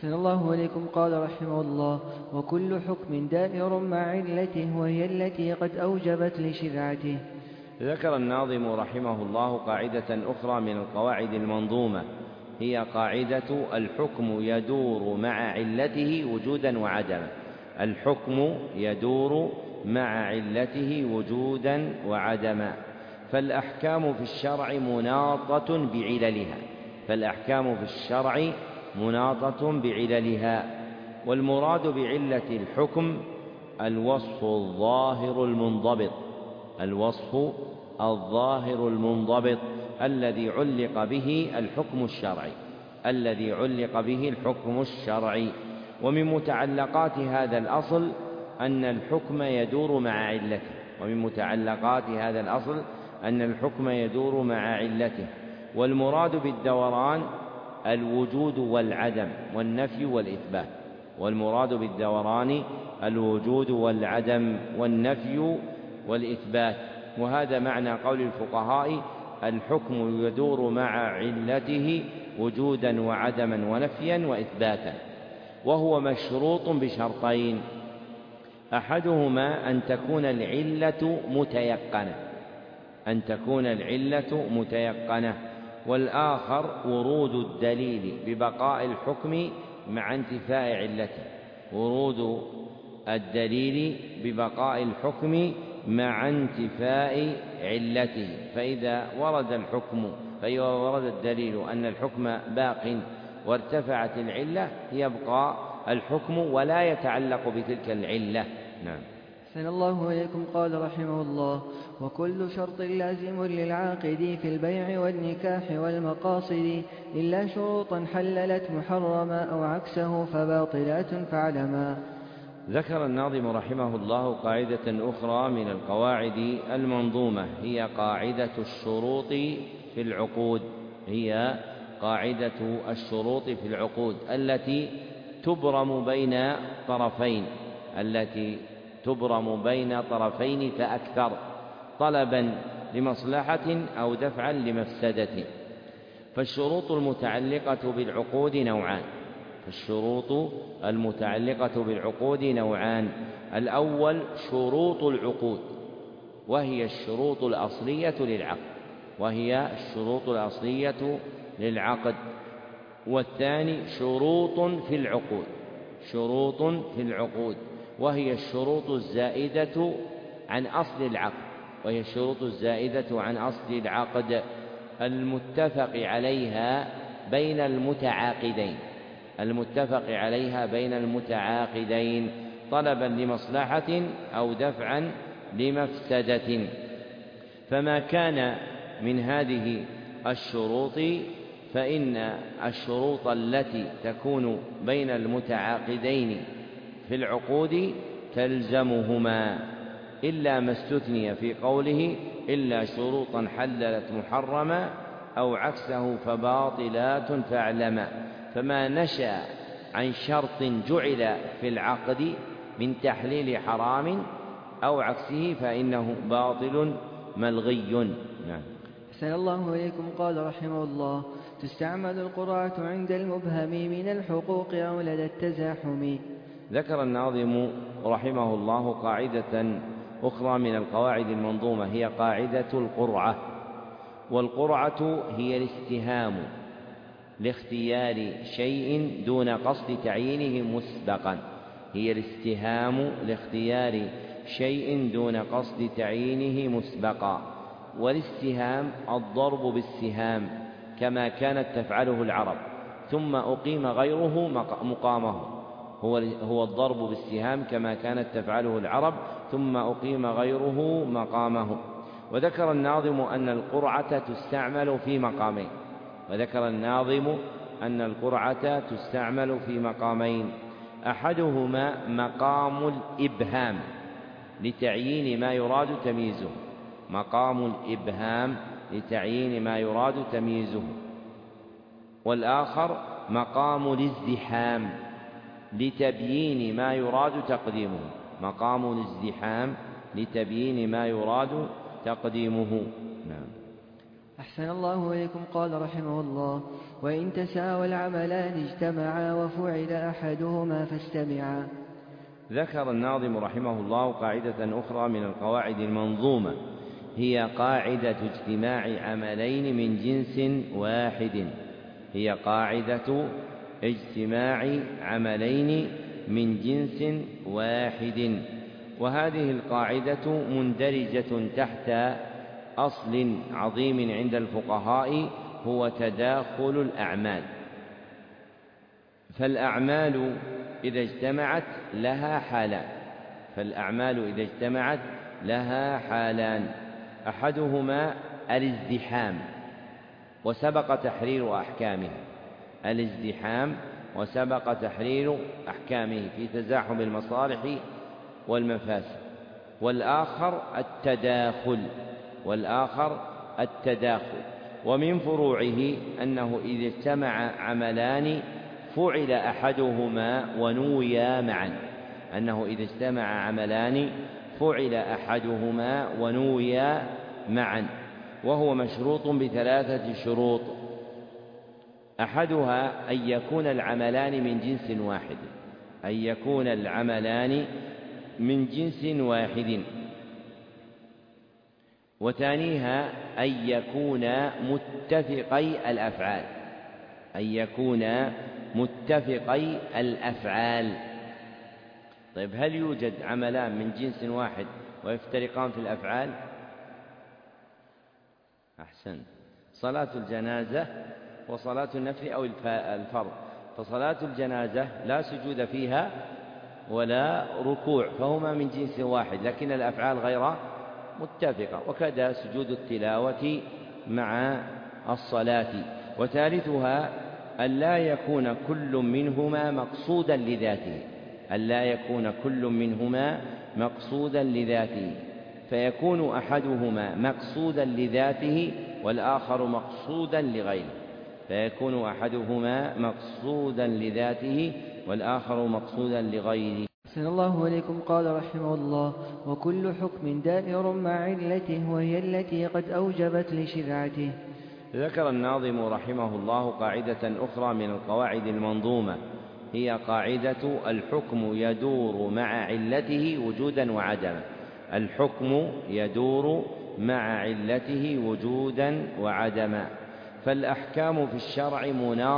أحسن الله إليكم. قال رحمه الله: وكل حكم دائر مع علته وهي التي قد أوجبت لشرعته. ذكر الناظم رحمه الله قاعدة أخرى من القواعد المنظومة، هي قاعدة الحكم يدور مع علته وجودا وعدما. الحكم يدور مع علته وجودا وعدما، فالأحكام في الشرع مناطة بعللها، فالأحكام في الشرع مناطة بعللها. والمراد بعلة الحكم الوصف الظاهر المنضبط، الوصف الظاهر المنضبط الذي علق به الحكم الشرعي، الذي علق به الحكم الشرعي. ومن متعلقات هذا الأصل أن الحكم يدور مع علته، ومن متعلقات هذا الأصل أن الحكم يدور مع علته. والمراد بالدوران الوجود والعدم والنفي والإثبات، والمراد بالدوران الوجود والعدم والنفي والإثبات. وهذا معنى قول الفقهاء: الحكم يدور مع علته وجودا وعدما ونفيا وإثباتا. وهو مشروط بشرطين: أحدهما أن تكون العلة متيقنة، أن تكون العلة متيقنة، والآخر ورود الدليل ببقاء الحكم مع انتفاء علته، ورود الدليل ببقاء الحكم مع انتفاء علته. فإذا ورد الدليل أن الحكم باق وارتفعت العلة يبقى الحكم ولا يتعلق بتلك العلة. نعم. أحسن الله إليكم. قال رحمه الله: وكل شرط لازم للعاقد في البيع والنكاح والمقاصد إلا شروطا حللت محرما أو عكسه فباطلات فاعلما. ذكر الناظم رحمه الله قاعدة أخرى من القواعد المنظومة، هي قاعدة الشروط في العقود، هي قاعدة الشروط في العقود التي تبرم بين طرفين، التي تبرم بين طرفين فأكثر، طلبا لمصلحة أو دفعا لمفسدة. فالشروط المتعلقة بالعقود نوعان، الشروط المتعلقة بالعقود نوعان: الأول شروط العقود، وهي الشروط الأصلية للعقد، وهي الشروط الأصلية للعقد. والثاني شروط في العقود، شروط في العقود، وهي الشروط الزائدة عن أصل العقد، وهي الشروط الزائدة عن أصل العقد المتفق عليها بين المتعاقدين، المتفق عليها بين المتعاقدين، طلبا لمصلحة أو دفعا لمفسدة. فما كان من هذه الشروط فإن الشروط التي تكون بين المتعاقدين في العقود تلزمهما، إلا ما استثني في قوله: إلا شروطا حللت محرما أو عكسه فباطلات فاعلما. فما نشأ عن شرط جعل في العقد من تحليل حرام أو عكسه فإنه باطل ملغي. نعم. أحسن الله إليكم. قال رحمه الله: تستعمل القرعة عند المبهم من الحقوق أو لدى التزاحم. ذكر الناظم رحمه الله قاعدة أخرى من القواعد المنظومة، هي قاعدة القرعة. والقرعة هي الاستهام لاختيار شيء دون قصد تعيينه مسبقا، هي الاستهام لاختيار شيء دون قصد تعيينه مسبقا. والاستهام الضرب بالسهام كما كانت تفعله العرب ثم أقيم غيره مقامه، هو الضرب بالسهام كما كانت تفعله العرب ثم أقيم غيره مقامه. وذكر الناظم أن القرعة تستعمل في مقامين، وذكر الناظم أن القرعة تستعمل في مقامين: أحدهما مقام الإبهام لتعيين ما يراد تمييزه، مقام الإبهام لتعيين ما يراد تمييزه. والآخر مقام الازدحام لتبيين ما يراد تقديمه، مقام الازدحام لتبيين ما يراد تقديمه. نعم. أحسن الله إليكم. قال رحمه الله: وإن تساوى العملان اجتمعا وفعل أحدهما فاستمعا. ذكر الناظم رحمه الله قاعدة أخرى من القواعد المنظومة، هي قاعدة اجتماع عملين من جنس واحد. هي قاعدة اجتماع عملين من جنس واحد، وهذه القاعدة مندرجة تحت أصل عظيم عند الفقهاء هو تداخل الأعمال. فالأعمال إذا اجتمعت لها حالان، أحدهما الازدحام وسبق تحرير أحكامه في تزاحم المصالح والمفاسد، والآخر التداخل. ومن فروعه أنه إذا اجتمع عملان فعل أحدهما ونويا معا، وهو مشروط بثلاثة شروط. أحدها أن يكون العملان من جنس واحد، وثانيها أن يكون متفقي الأفعال. طيب، هل يوجد عملان من جنس واحد ويفترقان في الأفعال؟ أحسن، صلاة الجنازة وصلاة النفل أو الفرض. فصلاة الجنازة لا سجود فيها ولا ركوع، فهما من جنس واحد، لكن الأفعال غير متفقة، وكذا سجود التلاوة مع الصلاة. وثالثها أن لا يكون كل منهما مقصودا لذاته، فيكون أحدهما مقصودا لذاته والآخر مقصودا لغيره. أحسن الله إليكم. قال رحمه الله: وكل حكم دائر مع علته وهي التي قد أوجبت لشرعته. ذكر الناظم رحمه الله قاعدة أخرى من القواعد المنظومة، هي قاعدة الحكم يدور مع علته وجودا وعدما. فالأحكام في الشرع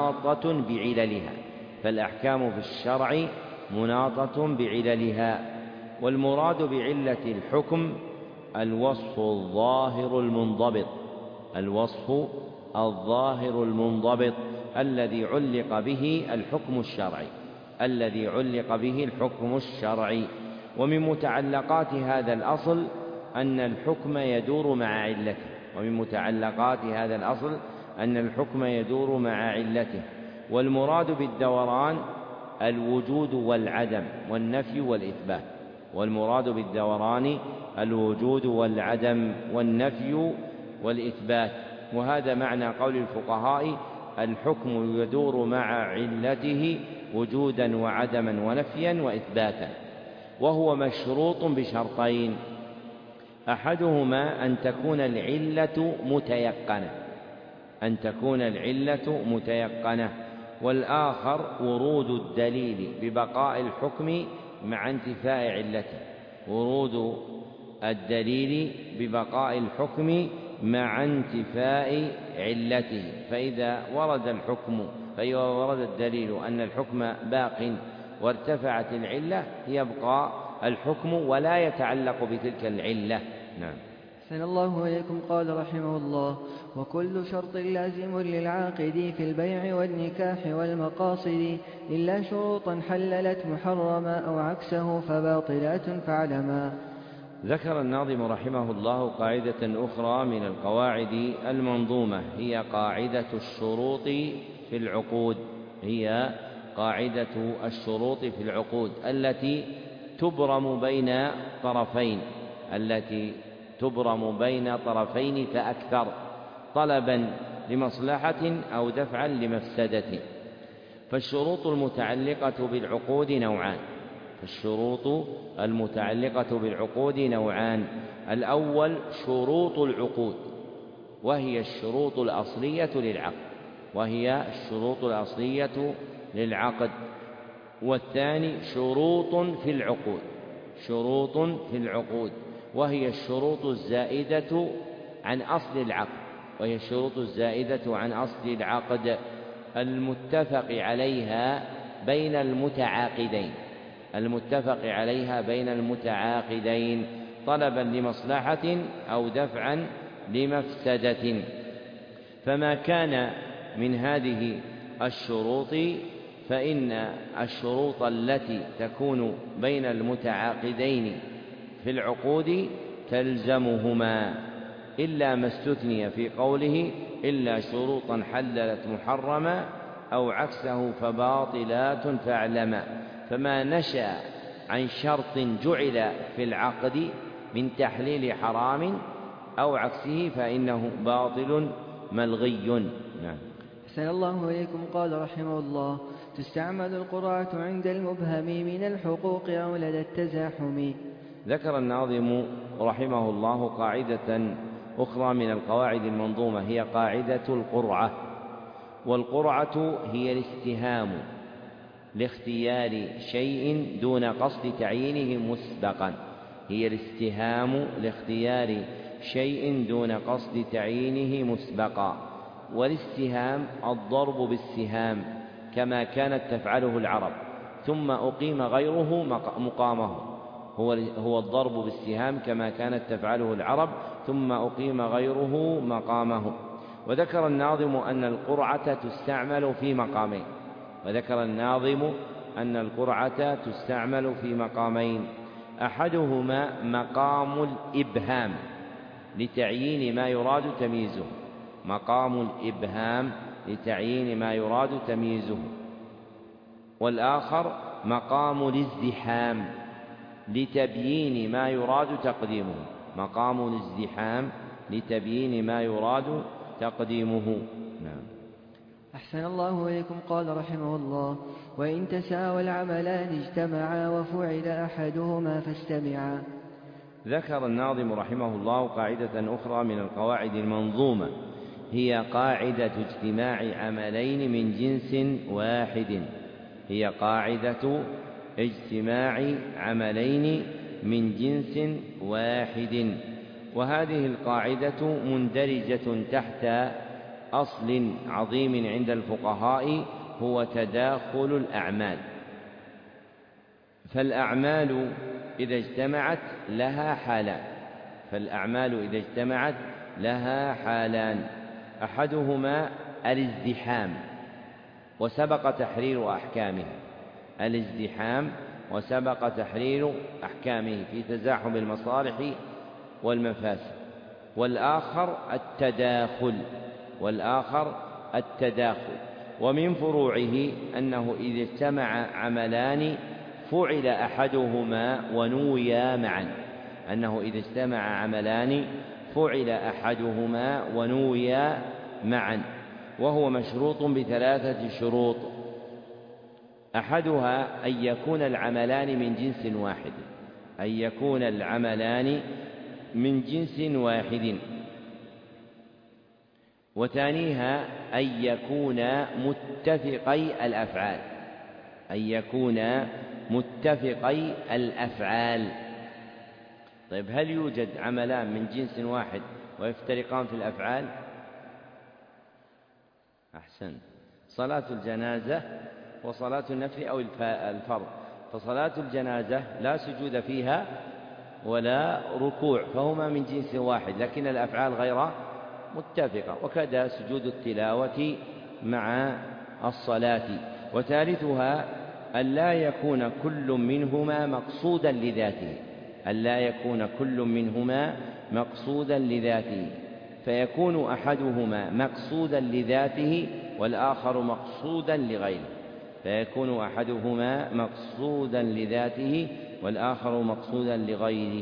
مناطة بعللها، والمراد بعلة الحكم الوصف الظاهر المنضبط الذي علق به الحكم الشرعي. ومن متعلقات هذا الأصل أن الحكم يدور مع علته، والمراد بالدوران الوجود والعدم والنفي والإثبات. وهذا معنى قول الفقهاء: الحكم يدور مع علته وجودا وعدما ونفيا وإثباتا، وهو مشروط بشرطين: أحدهما أن تكون العلة متيقنة، والآخر ورود الدليل ببقاء الحكم مع انتفاء علته. فإذا ورد الدليل أن الحكم باق وارتفعت العلة يبقى الحكم ولا يتعلق بتلك العلة. نعم. أحسن الله إليكم. قال رحمه الله: وكل شرط لازم للعاقد في البيع والنكاح والمقاصد إلا شروطا حللت محرما أو عكسه فباطلات فاعلما. ذكر الناظم رحمه الله قاعدة أخرى من القواعد المنظومة، هي قاعدة الشروط في العقود التي تبرم بين طرفين فأكثر، طلبا لمصلحة أو دفعا لمفسدة. فالشروط المتعلقة بالعقود نوعان: الأول شروط العقود، وهي الشروط الأصلية للعقد، وهي الشروط الأصلية للعقد. والثاني شروط في العقود وهي الشروط الزائدة عن أصل العقد المتفق عليها بين المتعاقدين طلبا لمصلحة أو دفعا لمفسدة. فما كان من هذه الشروط فإن الشروط التي تكون بين المتعاقدين في العقود تلزمهما، إلا ما استثني في قوله إلا شروطا حللت محرما أو عكسه فباطلات فاعلما. فما نشأ عن شرط جعل في العقد من تحليل حرام أو عكسه فإنه باطل ملغي. نعم. أحسن الله إليكم. قال رحمه الله: تستعمل القرعة عند المبهم من الحقوق أو لدى التزاحم. ذكر الناظم رحمه الله قاعدة أخرى من القواعد المنظومة، هي قاعدة القرعة. والقرعة هي الاستهام لاختيار شيء دون قصد تعيينه مسبقا. والاستهام الضرب بالسهام كما كانت تفعله العرب ثم أقيم غيره مقامه، هو الضرب بالسهام كما كانت تفعله العرب ثم أقيم غيره مقامه. وذكر الناظم أن القرعة تستعمل في مقامين، أحدهما مقام الإبهام لتعيين ما يراد تمييزه، والآخر مقام الازدحام لتبيين ما يراد تقديمه. نعم. أحسن الله إليكم. قال رحمه الله: وإن تساوى العملان اجتمعا وفعل أحدهما فاستمعا. ذكر الناظم رحمه الله قاعدة أخرى من القواعد المنظومة، هي قاعدة اجتماع عملين من جنس واحد. وهذه القاعدة مندرجة تحت أصل عظيم عند الفقهاء هو تداخل الأعمال. فالأعمال إذا اجتمعت لها حالان، أحدهما الازدحام وسبق تحرير أحكامه في تزاحم المصالح والمفاسد، والآخر التداخل. ومن فروعه أنه إذا اجتمع عملان فعل أحدهما ونويا معا، وهو مشروط بثلاثة شروط. أحدها أن يكون العملان من جنس واحد، وثانيها أن يكون متفقي الأفعال. طيب، هل يوجد عملان من جنس واحد ويفترقان في الأفعال؟ أحسن. صلاة الجنازة وصلاة النفل أو الفرض. فصلاة الجنازة لا سجود فيها ولا ركوع، فهما من جنس واحد، لكن الأفعال غير متفقة، وكذا سجود التلاوة مع الصلاة. وثالثها أن لا يكون كل منهما مقصودا لذاته، فيكون أحدهما مقصودا لذاته والآخر مقصودا لغيره.